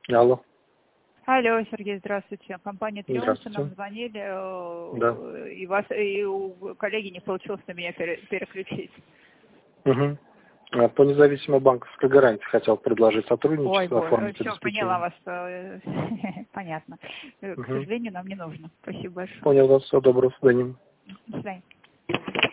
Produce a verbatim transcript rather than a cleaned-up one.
Алло. Алло, Сергей, здравствуйте. Компания «Триумф», нам звонили, Да. и, вас, и у коллеги не получилось на меня пере, переключить. Угу. По независимой банковской гарантии хотел предложить сотрудничество. Ой, оформить все, поняла вас. Понятно. К угу. сожалению, нам не нужно. Спасибо большое. Понял вас. Всего доброго. До свидания. До свидания.